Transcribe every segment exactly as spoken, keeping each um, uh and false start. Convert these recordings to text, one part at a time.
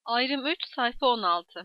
Ayrım üç, sayfa on altı.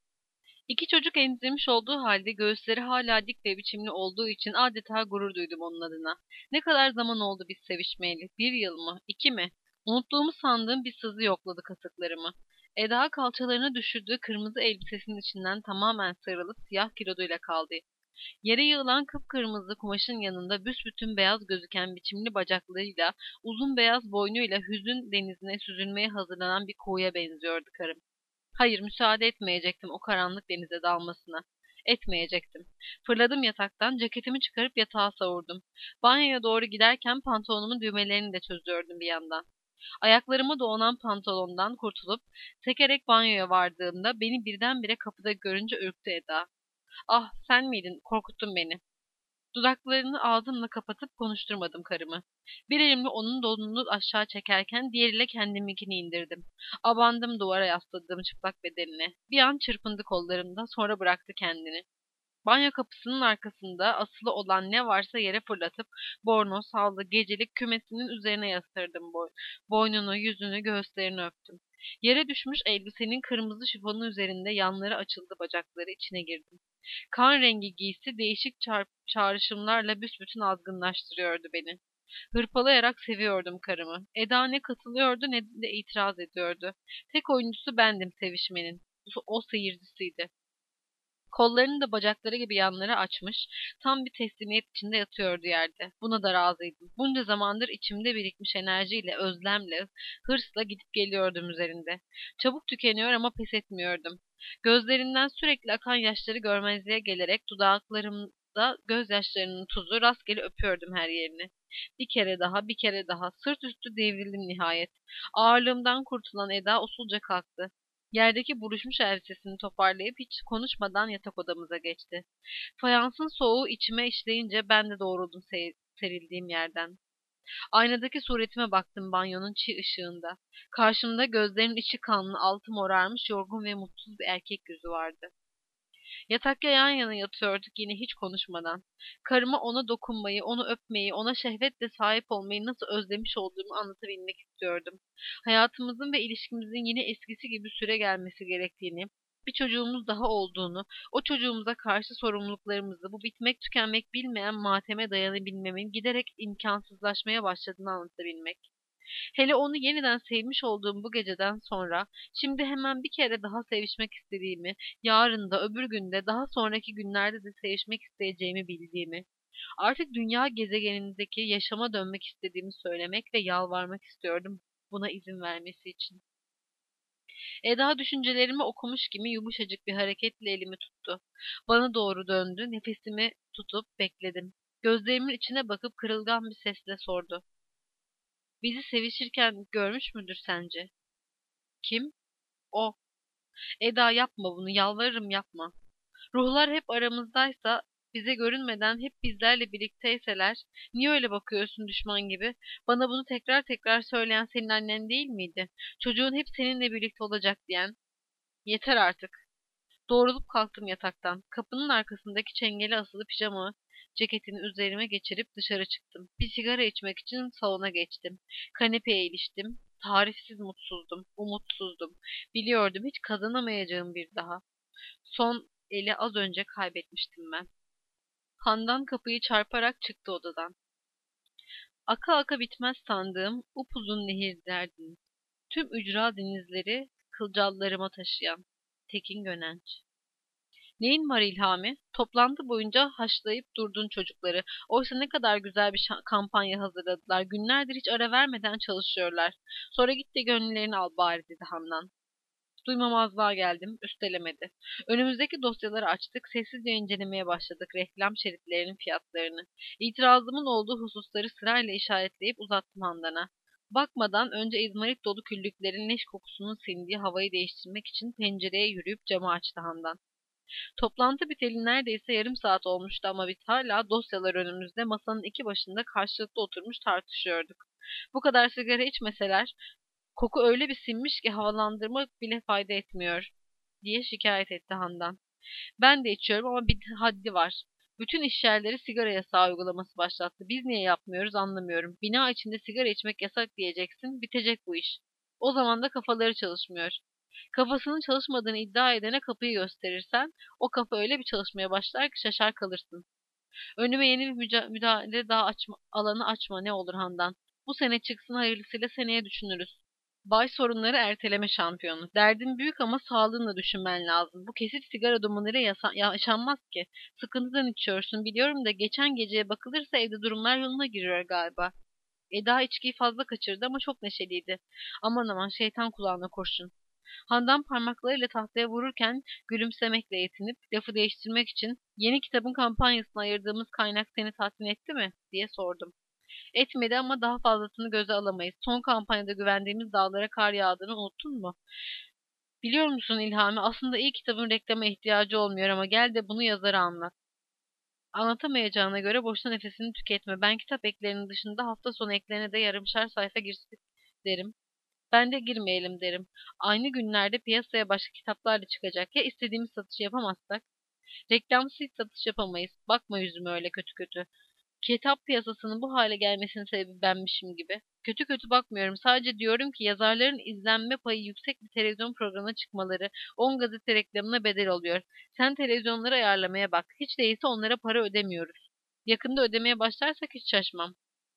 İki çocuk emzirmiş olduğu halde göğüsleri hala dik ve biçimli olduğu için adeta gurur duydum onun adına. Ne kadar zaman oldu biz sevişmeyeli? Bir yıl mı? İki mi? Unuttuğumu sandığım bir sızı yokladı kasıklarımı. Eda kalçalarına düşürdüğü kırmızı elbisesinin içinden tamamen sıyrılıp siyah kiloduyla kaldı. Yere yığılan kıpkırmızı kumaşın yanında büsbütün beyaz gözüken biçimli bacaklarıyla, uzun beyaz boynuyla hüzün denizine süzülmeye hazırlanan bir kuğuya benziyordu karım. Hayır, müsaade etmeyecektim o karanlık denize dalmasına. Etmeyecektim. Fırladım yataktan, ceketimi çıkarıp yatağa savurdum. Banyoya doğru giderken pantolonumun düğmelerini de çözüyordum bir yandan. Ayaklarıma dolanan pantolondan kurtulup, sekerek banyoya vardığımda beni birdenbire kapıda görünce ürktü Eda. Ah, sen miydin? Korkuttun beni. Dudaklarını ağzımla kapatıp konuşturmadım karımı. Bir elimle onun donunu aşağı çekerken diğeriyle kendiminkini indirdim. Abandım duvara yasladığım çıplak bedenine. Bir an çırpındı kollarımda, sonra bıraktı kendini. Banyo kapısının arkasında asılı olan ne varsa yere fırlatıp bornoz, havlu, gecelik kümesinin üzerine yastırdım boy. Boynunu, yüzünü, göğüslerini öptüm. Yere düşmüş elbisenin kırmızı şifonu üzerinde yanları açıldı, bacakları içine girdim. Kan rengi giysi değişik çarp çağrışımlarla büsbütün azgınlaştırıyordu beni. Hırpalayarak seviyordum karımı. Eda ne katılıyordu ne de itiraz ediyordu. Tek oyuncusu bendim sevişmenin. O seyircisiydi. Kollarını da bacakları gibi yanlara açmış, tam bir teslimiyet içinde yatıyordu yerde. Buna da razıydım. Bunca zamandır içimde birikmiş enerjiyle, özlemle, hırsla gidip geliyordum üzerinde. Çabuk tükeniyor ama pes etmiyordum. Gözlerinden sürekli akan yaşları görmezliğe gelerek dudaklarımda gözyaşlarının tuzu rastgele öpüyordum her yerini. Bir kere daha, bir kere daha, sırt üstü devrildim nihayet. Ağırlığımdan kurtulan Eda usulca kalktı. Yerdeki buruşmuş elbisesini toparlayıp hiç konuşmadan yatak odamıza geçti. Fayansın soğuğu içime işleyince ben de doğruldum se- serildiğim yerden. Aynadaki suretime baktım banyonun çiğ ışığında. Karşımda gözlerinin içi kanlı, altı morarmış, yorgun ve mutsuz bir erkek yüzü vardı. Yatakta yan yana yatıyorduk yine hiç konuşmadan. Karıma ona dokunmayı, onu öpmeyi, ona şehvetle sahip olmayı nasıl özlemiş olduğumu anlatabilmek istiyordum. Hayatımızın ve ilişkimizin yine eskisi gibi süre gelmesi gerektiğini, bir çocuğumuz daha olduğunu, o çocuğumuza karşı sorumluluklarımızı, bu bitmek tükenmek bilmeyen mateme dayanabilmemin giderek imkansızlaşmaya başladığını anlatabilmek. Hele onu yeniden sevmiş olduğum bu geceden sonra, şimdi hemen bir kere daha sevişmek istediğimi, yarın da öbür günde, daha sonraki günlerde de sevişmek isteyeceğimi bildiğimi, artık dünya gezegenindeki yaşama dönmek istediğimi söylemek ve yalvarmak istiyordum buna izin vermesi için. Eda düşüncelerimi okumuş gibi yumuşacık bir hareketle elimi tuttu. Bana doğru döndü, nefesimi tutup bekledim. Gözlerimin içine bakıp kırılgan bir sesle sordu. Bizi sevişirken görmüş müdür sence? Kim? O. Eda yapma bunu, yalvarırım yapma. Ruhlar hep aramızdaysa, bize görünmeden hep bizlerle birlikteyseler, niye öyle bakıyorsun düşman gibi? Bana bunu tekrar tekrar söyleyen senin annen değil miydi? Çocuğun hep seninle birlikte olacak diyen. Yeter artık. Doğrulup kalktım yataktan. Kapının arkasındaki çengeli asılı pijama ceketini üzerime geçirip dışarı çıktım. Bir sigara içmek için salona geçtim. Kanepeye iliştim. Tarifsiz mutsuzdum, umutsuzdum. Biliyordum hiç kazanamayacağım bir daha. Son eli az önce kaybetmiştim ben. Handan kapıyı çarparak çıktı odadan. Aka aka bitmez sandığım upuzun nehirlerdi. Tüm ücra denizleri kılcallarıma taşıyan. Tekin Gönenç. Neyin var İlhami? Toplantı boyunca haşlayıp durdun çocukları. Oysa ne kadar güzel bir şa- kampanya hazırladılar. Günlerdir hiç ara vermeden çalışıyorlar. Sonra git de gönüllerini al bari dedi Handan. Duymamazlığa geldim, üstelemedi. Önümüzdeki dosyaları açtık, sessizce incelemeye başladık reklam şeritlerinin fiyatlarını. İtirazımın olduğu hususları sırayla işaretleyip uzattım Handan'a. Bakmadan önce izmarit dolu küllüklerin leş kokusunun sindiği havayı değiştirmek için pencereye yürüyüp camı açtı Handan. Toplantı biteli neredeyse yarım saat olmuştu ama biz hala dosyalar önümüzde masanın iki başında karşılıklı oturmuş tartışıyorduk. Bu kadar sigara içmeseler, koku öyle bir sinmiş ki havalandırmak bile fayda etmiyor, diye şikayet etti Handan. Ben de içiyorum ama bir haddi var. Bütün işyerleri sigara yasağı uygulaması başlattı. Biz niye yapmıyoruz anlamıyorum. Bina içinde sigara içmek yasak diyeceksin, bitecek bu iş. O zaman da kafaları çalışmıyor. Kafasının çalışmadığını iddia edene kapıyı gösterirsen, o kafa öyle bir çalışmaya başlar ki şaşar kalırsın. Önüme yeni bir müca- müdahale daha açma, alanı açma ne olur Handan. Bu sene çıksın, hayırlısıyla seneye düşünürüz. Bay sorunları erteleme şampiyonu. Derdin büyük ama sağlığınla düşünmen lazım. Bu kesif sigara dumanıyla yasa- yaşanmaz ki. Sıkıntıdan içiyorsun biliyorum da geçen geceye bakılırsa evde durumlar yoluna giriyor galiba. Eda içkiyi fazla kaçırdı ama çok neşeliydi. Aman aman, şeytan kulağına kurşun. Handan parmaklarıyla tahtaya vururken gülümsemekle yetinip lafı değiştirmek için "Yeni kitabın kampanyasına ayırdığımız kaynak seni tatmin etti mi?" diye sordum. Etmedi ama daha fazlasını göze alamayız. Son kampanyada güvendiğimiz dağlara kar yağdığını unuttun mu? Biliyor musun İlhami, aslında iyi kitabın reklama ihtiyacı olmuyor ama gel de bunu yazara anlat. Anlatamayacağına göre boşuna nefesini tüketme. Ben kitap eklerinin dışında hafta sonu eklerine de yarımşar sayfa girsin derim. Ben de girmeyelim derim. Aynı günlerde piyasaya başka kitaplar da çıkacak. Ya istediğimiz satışı yapamazsak? Reklamsız hiç satış yapamayız. Bakma yüzüme öyle kötü kötü. Kitap piyasasının bu hale gelmesinin sebebi benmişim gibi. Kötü kötü bakmıyorum. Sadece diyorum ki yazarların izlenme payı yüksek bir televizyon programına çıkmaları on gazete reklamına bedel oluyor. Sen televizyonları ayarlamaya bak. Hiç değilse onlara para ödemiyoruz. Yakında ödemeye başlarsak hiç şaşmam.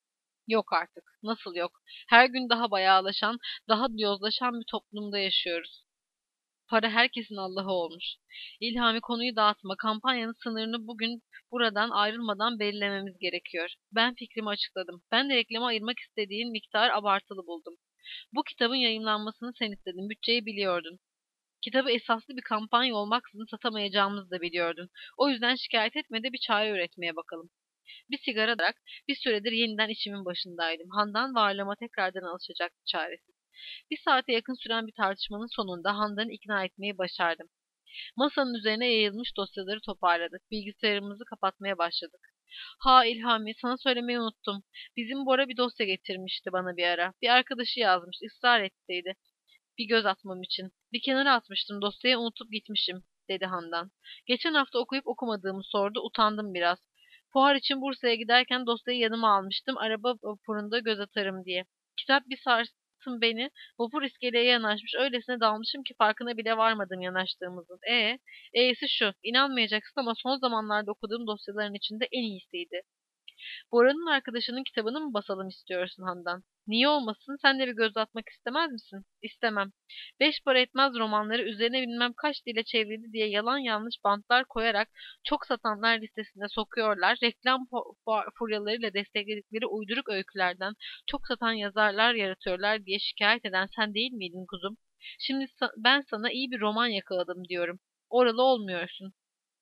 Yok artık. Nasıl yok? Her gün daha bayağılaşan, daha yozlaşan bir toplumda yaşıyoruz. Para herkesin Allah'ı olmuş. İlhami, konuyu dağıtma. Kampanyanın sınırını bugün buradan ayrılmadan belirlememiz gerekiyor. Ben fikrimi açıkladım. Ben de reklama ayırmak istediğin miktar abartılı buldum. Bu kitabın yayımlanmasını sen istedin. Bütçeyi biliyordun. Kitabı esaslı bir kampanya olmaksızın satamayacağımızı da biliyordun. O yüzden şikayet etme de bir çare üretmeye bakalım. Bir sigara bırak, bir süredir yeniden işimin başındaydım. Handan varlığıma tekrardan alışacaktı çaresiz. Bir saate yakın süren bir tartışmanın sonunda Handan'ı ikna etmeyi başardım. Masanın üzerine yayılmış dosyaları toparladık. Bilgisayarımızı kapatmaya başladık. Ha İlhami, sana söylemeyi unuttum. Bizim Bora bir dosya getirmişti bana bir ara. Bir arkadaşı yazmış, ısrar ettiydi. Bir göz atmam için. Bir kenara atmıştım dosyayı, unutup gitmişim, dedi Handan. Geçen hafta okuyup okumadığımı sordu, utandım biraz. Fuar için Bursa'ya giderken dosyayı yanıma almıştım, araba vapurunda göz atarım diye. Kitap bir sarsın beni, vapur iskeleye yanaşmış, öylesine dalmışım ki farkına bile varmadım yanaştığımızın. E, e'si şu, inanmayacaksın ama son zamanlarda okuduğum dosyaların içinde en iyisiydi. Bora'nın arkadaşının kitabını mı basalım istiyorsun Handan? Niye olmasın? Sen de bir göz atmak istemez misin? İstemem. Beş para etmez romanları üzerine bilmem kaç dile çevrildi diye yalan yanlış bantlar koyarak çok satanlar listesine sokuyorlar. Reklam furyalarıyla destekledikleri uyduruk öykülerden çok satan yazarlar yaratıyorlar diye şikayet eden sen değil miydin kuzum? Şimdi ben sana iyi bir roman yakaladım diyorum. Oralı olmuyorsun.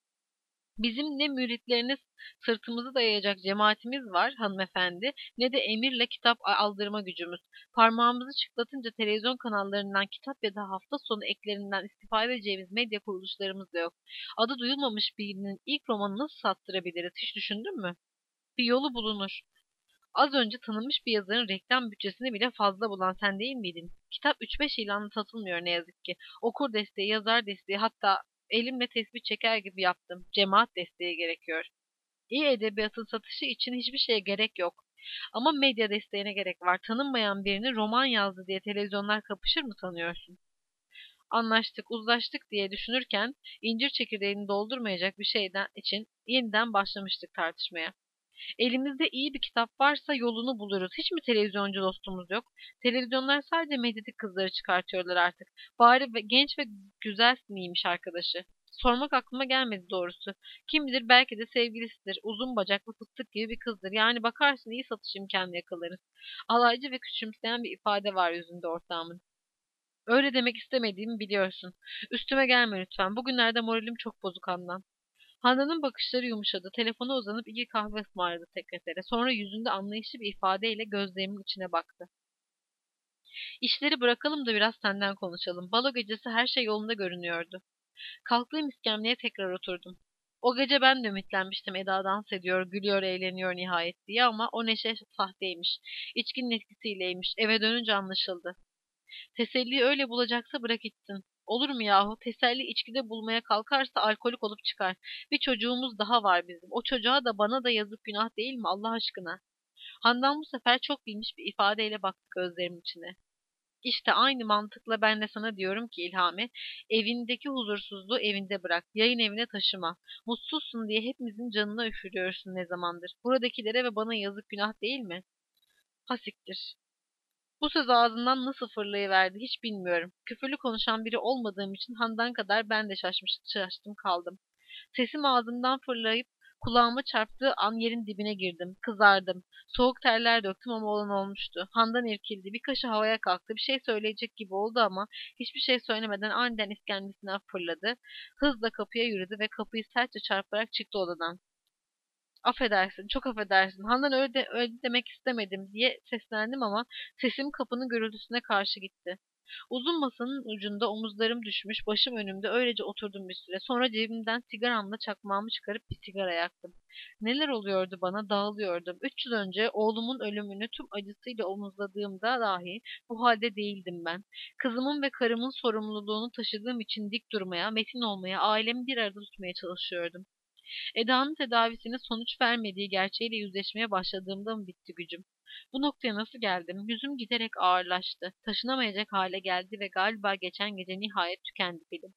Bizim ne müritlerine sırtımızı dayayacak cemaatimiz var hanımefendi, ne de emirle kitap aldırma gücümüz. Parmağımızı çıtlatınca televizyon kanallarından, kitap ya da hafta sonu eklerinden istifade edeceğimiz medya kuruluşlarımız da yok. Adı duyulmamış birinin ilk romanı nasıl sattırabiliriz, hiç düşündün mü? Bir yolu bulunur. Az önce tanınmış bir yazarın reklam bütçesini bile fazla bulan sen değil miydin? Kitap üç beş ilanla satılmıyor ne yazık ki. Okur desteği, yazar desteği, hatta elimle tespih çeker gibi yaptım. Cemaat desteği gerekiyor. İyi edebiyatın satışı için hiçbir şeye gerek yok. Ama medya desteğine gerek var. Tanınmayan birini roman yazdı diye televizyonlar kapışır mı sanıyorsun? Anlaştık, uzlaştık diye düşünürken incir çekirdeğini doldurmayacak bir şeyden için yeniden başlamıştık tartışmaya. Elimizde iyi bir kitap varsa yolunu buluruz. Hiç mi televizyoncu dostumuz yok? Televizyonlar sadece medyatik kızları çıkartıyorlar artık. Bari ve genç ve güzel miymiş arkadaşı? Sormak aklıma gelmedi doğrusu. Kim bilir, belki de sevgilisidir. Uzun bacaklı fıstık gibi bir kızdır. Yani bakarsın iyi satış imkanı yakalarız. Alaycı ve küçümseyen bir ifade var yüzünde ortağımın. Öyle demek istemediğimi biliyorsun. Üstüme gelme lütfen. Bugünlerde moralim çok bozuk Handan. Handan'ın bakışları yumuşadı. Telefona uzanıp iki kahve ısmarladı sekretere. Sonra yüzünde anlayışlı bir ifadeyle gözlerimin içine baktı. İşleri bırakalım da biraz senden konuşalım. Balo gecesi her şey yolunda görünüyordu. Kalktığım iskemleye tekrar oturdum. O gece ben de ümitlenmiştim Eda dans ediyor, gülüyor, eğleniyor nihayet diye ama o neşe sahteymiş. İçkinin etkisiyleymiş. Eve dönünce anlaşıldı. Teselliyi öyle bulacaksa bırak gitsin. Olur mu yahu? Teselli içkide bulmaya kalkarsa alkolik olup çıkar. Bir çocuğumuz daha var bizim. O çocuğa da bana da yazık, günah değil mi Allah aşkına? Handan bu sefer çok bilmiş bir ifadeyle baktı gözlerimin içine. İşte aynı mantıkla ben de sana diyorum ki İlhami, evindeki huzursuzluğu evinde bırak, yayın evine taşıma. Mutsuzsun diye hepimizin canına üfürüyorsun ne zamandır. Buradakilere ve bana yazık, günah değil mi? Hasiktir. Bu söz ağzından nasıl fırlayıverdi hiç bilmiyorum. Küfürlü konuşan biri olmadığım için Handan kadar ben de şaşmış, şaştım kaldım. Sesim ağzımdan fırlayıp kulağıma çarptığı an yerin dibine girdim. Kızardım. Soğuk terler döktüm ama olan olmuştu. Handan irkildi. Bir kaşı havaya kalktı. Bir şey söyleyecek gibi oldu ama hiçbir şey söylemeden aniden iskemlesinden fırladı. Hızla kapıya yürüdü ve kapıyı sertçe çarparak çıktı odadan. Affedersin, çok affedersin. Handan öyle, de, öyle demek istemedim diye seslendim ama sesim kapının gürültüsüne karşı gitti. Uzun masanın ucunda omuzlarım düşmüş, başım önümde öylece oturdum bir süre. Sonra cebimden sigaramla çakmağımı çıkarıp bir sigara yaktım. Neler oluyordu bana, dağılıyordum. Üç yıl önce oğlumun ölümünü tüm acısıyla omuzladığımda dahi bu halde değildim ben. Kızımın ve karımın sorumluluğunu taşıdığım için dik durmaya, metin olmaya, ailemi bir arada tutmaya çalışıyordum. Eda'nın tedavisinin sonuç vermediği gerçeğiyle yüzleşmeye başladığımda mı bitti gücüm? Bu noktaya nasıl geldim? Yüzüm giderek ağırlaştı. Taşınamayacak hale geldi ve galiba geçen gece nihayet tükendi pilim.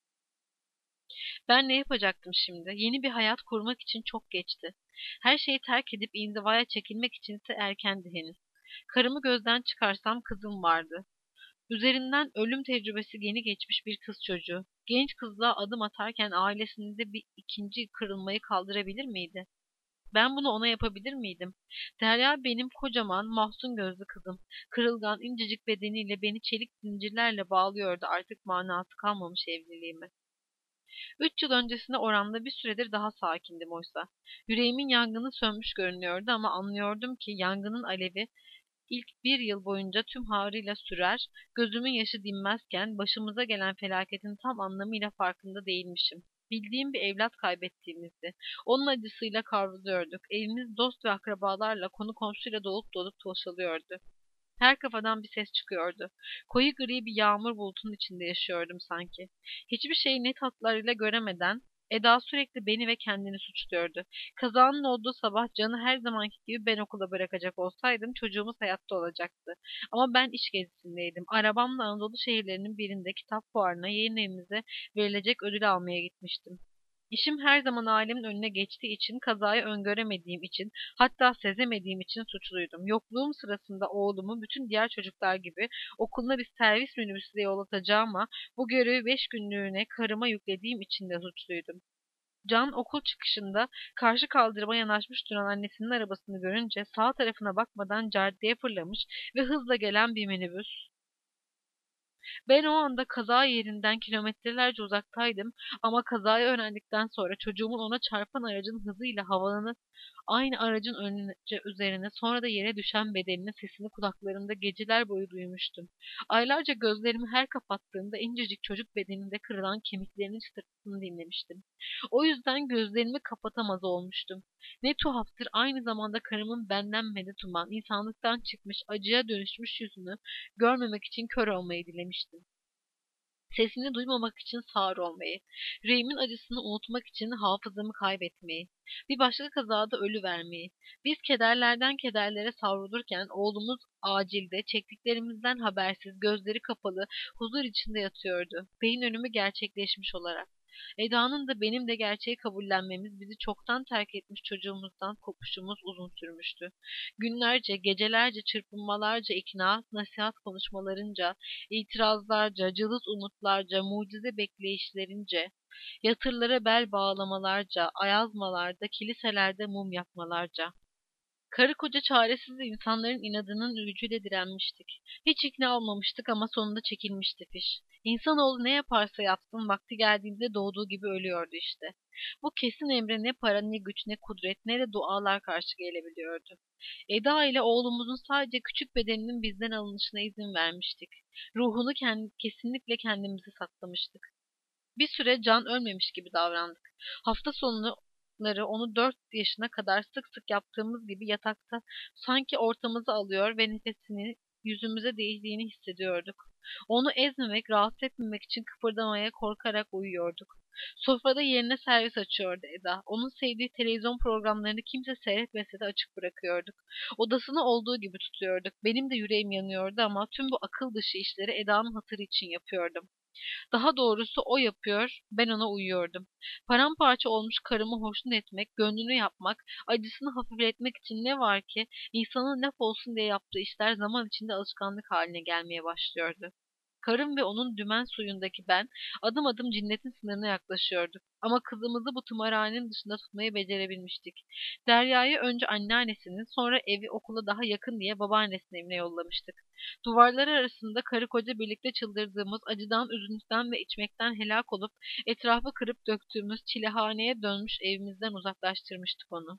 Ben ne yapacaktım şimdi? Yeni bir hayat kurmak için çok geçti. Her şeyi terk edip inzivaya çekilmek içinse erkendi henüz. Karımı gözden çıkarsam kızım vardı. Üzerinden ölüm tecrübesi yeni geçmiş bir kız çocuğu. Genç kızlığa adım atarken ailesinde bir ikinci kırılmayı kaldırabilir miydi? Ben bunu ona yapabilir miydim? Derya benim kocaman, mahzun gözlü kızım. Kırılgan, incecik bedeniyle beni çelik zincirlerle bağlıyordu artık manası kalmamış evliliğime. Üç yıl öncesine oranla bir süredir daha sakindim oysa. Yüreğimin yangını sönmüş görünüyordu ama anlıyordum ki yangının alevi İlk bir yıl boyunca tüm harıyla sürer, gözümün yaşı dinmezken başımıza gelen felaketin tam anlamıyla farkında değilmişim. Bildiğim bir evlat kaybettiğimizdi. Onun acısıyla kavruluyorduk. Evimiz dost ve akrabalarla, konu komşuyla dolup dolup boşalıyordu. Her kafadan bir ses çıkıyordu. Koyu gri bir yağmur bulutunun içinde yaşıyordum sanki. Hiçbir şeyi net hatlarıyla göremeden Eda sürekli beni ve kendini suçluyordu. Kazanın olduğu sabah Can'ı her zamanki gibi ben okula bırakacak olsaydım çocuğumuz hayatta olacaktı. Ama ben iş gezisindeydim. Arabamla Anadolu şehirlerinin birinde kitap fuarına yayın evimize verilecek ödül almaya gitmiştim. İşim her zaman ailemin önüne geçtiği için, kazayı öngöremediğim için, hatta sezemediğim için suçluydum. Yokluğum sırasında oğlumu bütün diğer çocuklar gibi okuluna bir servis minibüsüyle yollatacağıma, bu görevi beş günlüğüne karıma yüklediğim için de suçluydum. Can okul çıkışında karşı kaldırıma yanaşmış duran annesinin arabasını görünce sağ tarafına bakmadan caddeye fırlamış ve hızla gelen bir minibüs. Ben o anda kaza yerinden kilometrelerce uzaktaydım ama kazayı öğrendikten sonra çocuğumun ona çarpan aracın hızıyla havalanıp aynı aracın önce üzerine sonra da yere düşen bedeninin sesini kulaklarımda geceler boyu duymuştum. Aylarca gözlerimi her kapattığımda incecik çocuk bedeninde kırılan kemiklerinin çıtırtısını dinlemiştim. O yüzden gözlerimi kapatamaz olmuştum. Ne tuhaftır aynı zamanda karımın benden medet uman, insanlıktan çıkmış, acıya dönüşmüş yüzünü görmemek için kör olmayı dilemiştim. Sesini duymamak için sağır olmayı, yüreğimin acısını unutmak için hafızamı kaybetmeyi, bir başka kazada ölü vermeyi. Biz kederlerden kederlere savrulurken oğlumuz acilde çektiklerimizden habersiz, gözleri kapalı, huzur içinde yatıyordu. Beyin ölümü gerçekleşmiş olarak. Eda'nın da benim de gerçeği kabullenmemiz, bizi çoktan terk etmiş çocuğumuzdan kopuşumuz uzun sürmüştü. Günlerce, gecelerce çırpınmalarca ikna, nasihat konuşmalarınca, itirazlarca, cılız umutlarca, mucize bekleyişlerince, yatırlara bel bağlamalarca, ayazmalarda, kiliselerde mum yakmalarca. Karı koca çaresiz insanların inadının gücüyle direnmiştik. Hiç ikna olmamıştık ama sonunda çekilmişti fiş. İnsanoğlu ne yaparsa yapsın vakti geldiğinde doğduğu gibi ölüyordu işte. Bu kesin emre ne para ne güç ne kudret ne de dualar karşı gelebiliyordu. Eda ile oğlumuzun sadece küçük bedeninin bizden alınışına izin vermiştik. Ruhunu kendi, kesinlikle kendimize saklamıştık. Bir süre Can ölmemiş gibi davrandık. Hafta sonları onu dört yaşına kadar sık sık yaptığımız gibi yatakta sanki ortamızı alıyor ve nefesini yüzümüze değdiğini hissediyorduk. Onu ezmemek, rahatsız etmemek için kıpırdamaya korkarak uyuyorduk. Sofrada yerine servis açıyordu Eda. Onun sevdiği televizyon programlarını kimse seyretmese de açık bırakıyorduk. Odasını olduğu gibi tutuyorduk. Benim de yüreğim yanıyordu ama tüm bu akıl dışı işleri Eda'nın hatırı için yapıyordum. Daha doğrusu o yapıyor, ben ona uyuyordum. Paramparça olmuş karımı hoşnut etmek, gönlünü yapmak, acısını hafifletmek için ne var ki insanın laf olsun diye yaptığı işler zaman içinde alışkanlık haline gelmeye başlıyordu. Karım ve onun dümen suyundaki ben adım adım cinnetin sınırına yaklaşıyorduk. Ama kızımızı bu tımarhanenin dışında tutmayı becerebilmiştik. Derya'yı önce anneannesinin, sonra evi okula daha yakın diye babaannesinin evine yollamıştık. Duvarları arasında karı koca birlikte çıldırdığımız, acıdan, üzüntüden ve içmekten helak olup etrafı kırıp döktüğümüz çilehaneye dönmüş evimizden uzaklaştırmıştık onu.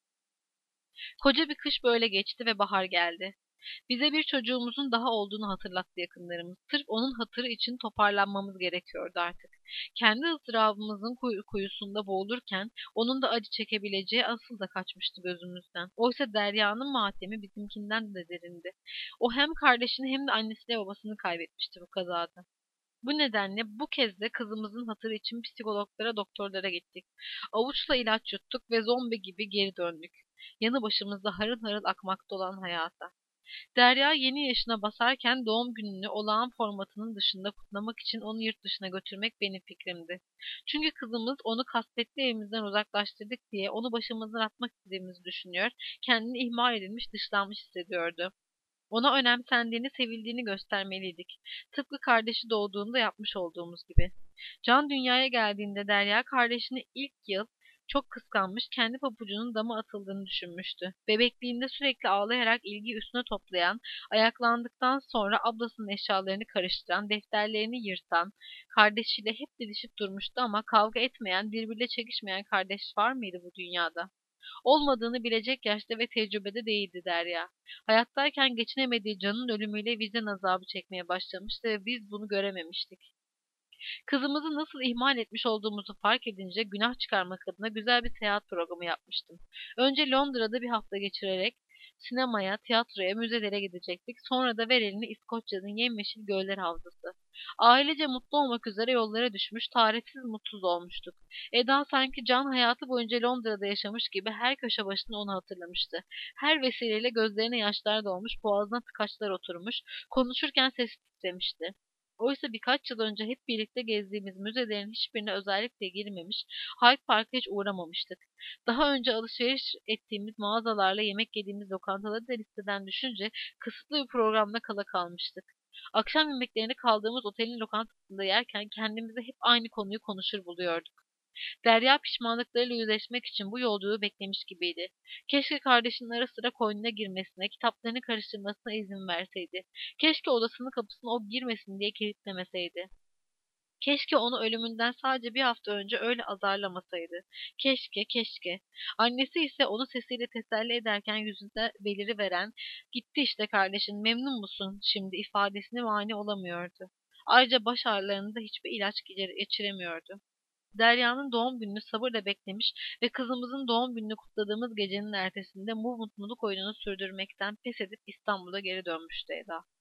Koca bir kış böyle geçti ve bahar geldi. Bize bir çocuğumuzun daha olduğunu hatırlattı yakınlarımız. Sırf onun hatırı için toparlanmamız gerekiyordu artık. Kendi ızdırabımızın kuy- kuyusunda boğulurken onun da acı çekebileceği asıl da kaçmıştı gözümüzden. Oysa Derya'nın matemi bizimkinden de derindi. O hem kardeşini hem de annesiyle babasını kaybetmişti bu kazada. Bu nedenle bu kez de kızımızın hatırı için psikologlara, doktorlara gittik. Avuçla ilaç yuttuk ve zombi gibi geri döndük. Yanı başımızda harıl harıl akmakta olan hayata. Derya yeni yaşına basarken doğum gününü olağan formatının dışında kutlamak için onu yurt dışına götürmek benim fikrimdi. Çünkü kızımız onu kasvetli evimizden uzaklaştırdık diye onu başımızdan atmak istediğimizi düşünüyor, kendini ihmal edilmiş, dışlanmış hissediyordu. Ona önemsendiğini, sevildiğini göstermeliydik. Tıpkı kardeşi doğduğunda yapmış olduğumuz gibi. Can dünyaya geldiğinde Derya kardeşini ilk yıl çok kıskanmış, kendi pabucunun dama atıldığını düşünmüştü. Bebekliğinde sürekli ağlayarak ilgi üstüne toplayan, ayaklandıktan sonra ablasının eşyalarını karıştıran, defterlerini yırtan, kardeşiyle hep didişip durmuştu ama kavga etmeyen, birbiriyle çekişmeyen kardeş var mıydı bu dünyada? Olmadığını bilecek yaşta ve tecrübede değildi Derya. Hayattayken geçinemediği Can'ın ölümüyle vicdan azabı çekmeye başlamıştı ve biz bunu görememiştik. Kızımızı nasıl ihmal etmiş olduğumuzu fark edince günah çıkarmak adına güzel bir seyahat programı yapmıştım. Önce Londra'da bir hafta geçirerek sinemaya, tiyatroya, müzelere gidecektik. Sonra da Verel'in İskoçya'nın yemyeşil göller havzası. Ailece mutlu olmak üzere yollara düşmüş, tarifsiz mutsuz olmuştuk. Eda sanki Can hayatı boyunca Londra'da yaşamış gibi her köşe başında onu hatırlamıştı. Her vesileyle gözlerine yaşlar dolmuş, boğazına tıkaçlar oturmuş, konuşurken sesi titremişti. Oysa birkaç yıl önce hep birlikte gezdiğimiz müzelerin hiçbirine özellikle girmemiş, Hyde Park'a hiç uğramamıştık. Daha önce alışveriş ettiğimiz mağazalarla yemek yediğimiz lokantaları da listeden düşünce kısıtlı bir programda kala kalmıştık. Akşam yemeklerini kaldığımız otelin lokantasında yerken kendimize hep aynı konuyu konuşur buluyorduk. Derya pişmanlıklarıyla yüzleşmek için bu yolculuğu beklemiş gibiydi. Keşke kardeşinin ara sıra koynuna girmesine, kitaplarını karıştırmasına izin verseydi. Keşke odasının kapısını o girmesin diye kilitlemeseydi. Keşke onu ölümünden sadece bir hafta önce öyle azarlamasaydı. Keşke, keşke. Annesi ise onu sesiyle teselli ederken yüzünde beliri veren, gitti işte kardeşin, memnun musun şimdi ifadesine mani olamıyordu. Ayrıca baş ağrılarını da hiçbir ilaç geçiremiyordu. Derya'nın doğum gününü sabırla beklemiş ve kızımızın doğum gününü kutladığımız gecenin ertesinde bu mutluluk oyununu sürdürmekten pes edip İstanbul'a geri dönmüştü Eda.